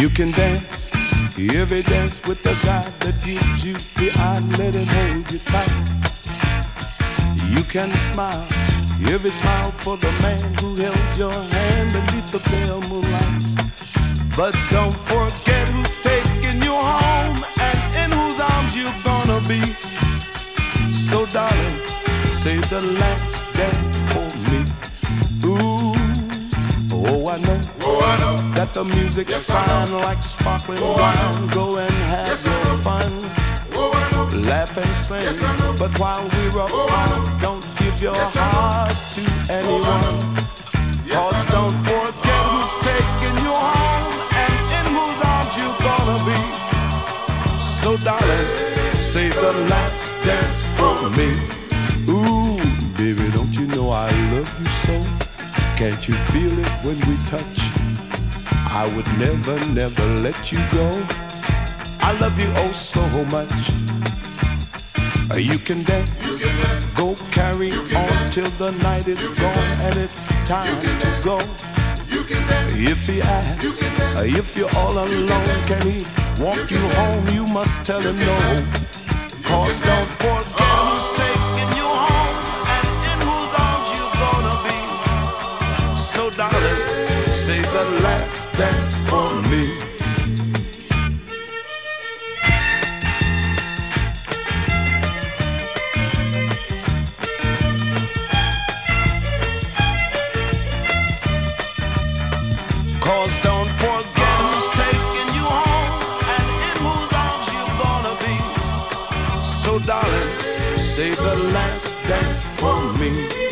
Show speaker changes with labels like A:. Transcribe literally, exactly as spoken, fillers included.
A: You can dance, every dance with the guy that gives you the eye, let him hold you tight. You can smile, every smile for the man who held your hand beneath the pale moonlights. But don't forget who's taking you home and in whose arms you're gonna be. So darling, save the last dance for me. Ooh, oh I know,
B: Oh, I know.
A: that the music's
B: Yes, I
A: fine
B: know.
A: like sparkling
B: Oh, I
A: wine.
B: know.
A: Go and have
B: Yes, I
A: your
B: know.
A: fun,
B: Oh, I know.
A: laugh and sing.
B: Yes, I know.
A: But while we're
B: Oh, I
A: apart,
B: know.
A: don't give your
B: Yes, I know.
A: heart to anyone.
B: Yes,
A: Cause
B: I know.
A: don't forget who's taking you home and in whose arms you're gonna be. So darling, save the last dance for me. Ooh, baby, don't you know I love you so? Can't you feel it when we touch? I would never, never let you go. I love you oh so much. Uh, You can dance,
B: You can dance.
A: go carry
B: can
A: on
B: dance.
A: till the night is
B: You can
A: gone
B: dance.
A: and it's time
B: can
A: to
B: dance.
A: go.
B: You can dance.
A: If he
B: You
A: asks,
B: can dance.
A: uh, if you're all alone, can he walk you home? You must tell him no. Cause don't forget who's taking you home and in whose arms you're gonna be. So darling, save the last dance for me. Cause don't forget who's taking you home and in whose arms you're gonna be. So darling, save the last dance for me.